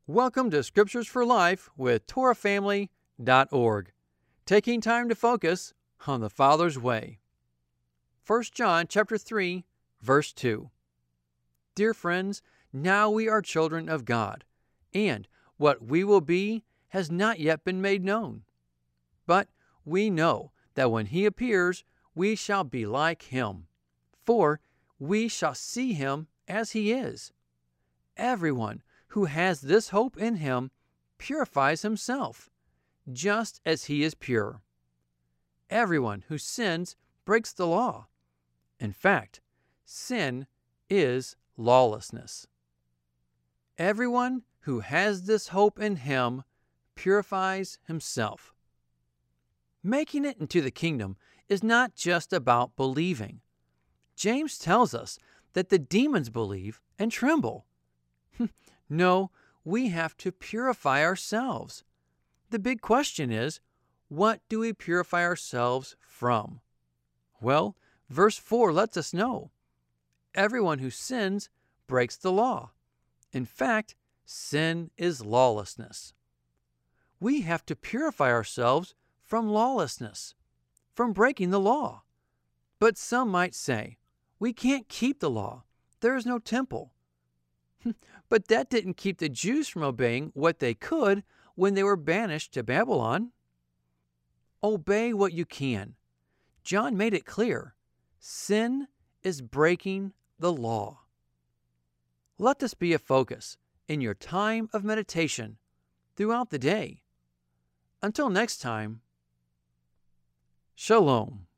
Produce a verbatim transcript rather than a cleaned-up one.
Welcome to Scriptures for Life with Torah Family dot org, taking time to focus on the Father's way. First John chapter three, verse two. Dear friends, now we are children of God, and what we will be has not yet been made known. But we know that when He appears, we shall be like Him, for we shall see Him as He is. Everyone who has this hope in Him purifies himself, just as He is pure. Everyone who sins breaks the law. In fact, sin is lawlessness. Everyone who has this hope in Him purifies himself. Making it into the kingdom is not just about believing. James tells us that the demons believe and tremble. No, we have to purify ourselves. The big question is, what do we purify ourselves from? Well, verse four lets us know. Everyone who sins breaks the law. In fact, sin is lawlessness. We have to purify ourselves from lawlessness, from breaking the law. But some might say, we can't keep the law. There is no temple. But that didn't keep the Jews from obeying what they could when they were banished to Babylon. Obey what you can. John made it clear. Sin is breaking the law. Let this be a focus in your time of meditation throughout the day. Until next time, Shalom.